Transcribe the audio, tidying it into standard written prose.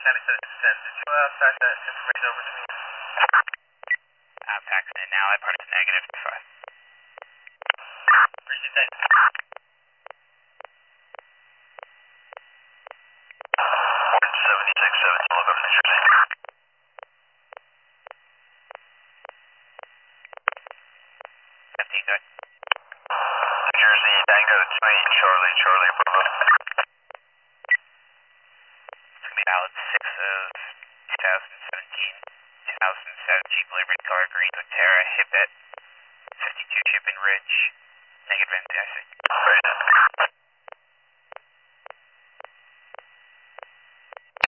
Did you fax that information over to me? I'm faxing it now. I put it negative 5. Appreciate that. 7617, look up New Jersey. Good. New Jersey, Tango 28, Charlie, Bravo. It's going to be valid 6 of 2017. 2007 Jeep Liberty Color Green Terra Hipet 52 Chip and Ridge. Negative NCIC. Right.